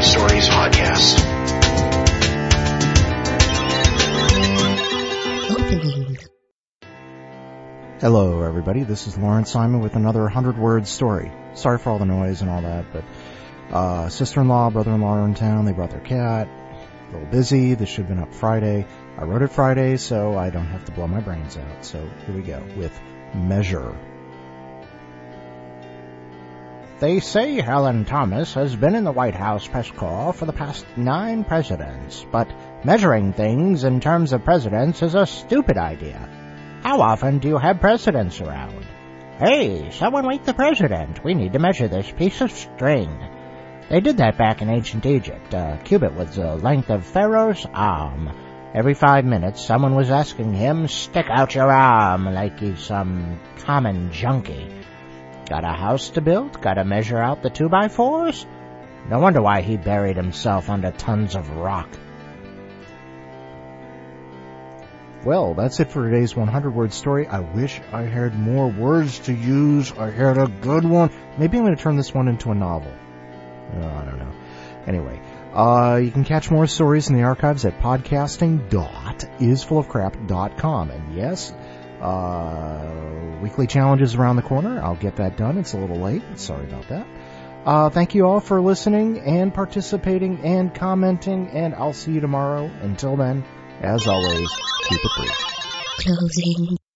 Stories podcast. Opening. Hello, everybody. This is Lawrence Simon with another 100-word story. Sorry for all the noise and all that, but sister-in-law, brother-in-law are in town. They brought their cat. A little busy. This should have been up Friday. I wrote it Friday, so I don't have to blow my brains out. So here we go with Measure. They say Helen Thomas has been in the White House press corps for the past 9 presidents, but measuring things in terms of presidents is a stupid idea. How often do you have presidents around? Hey, someone wake the president. We need to measure this piece of string. They did that back in ancient Egypt. A cubit was the length of Pharaoh's arm. Every 5 minutes, someone was asking him, stick out your arm, like he's some common junkie. Got a house to build? Got to measure out the 2x4s? No wonder why he buried himself under tons of rock. Well, that's it for today's 100-word story. I wish I had more words to use. I had a good one. Maybe I'm going to turn this one into a novel. I don't know. Anyway, you can catch more stories in the archives at podcasting.isfullofcrap.com. And yes, weekly challenges around the corner. I'll get that done. It's a little late. Sorry about that. Thank you all for listening and participating and commenting, and I'll see you tomorrow. Until then, as always, keep it brief. Closing.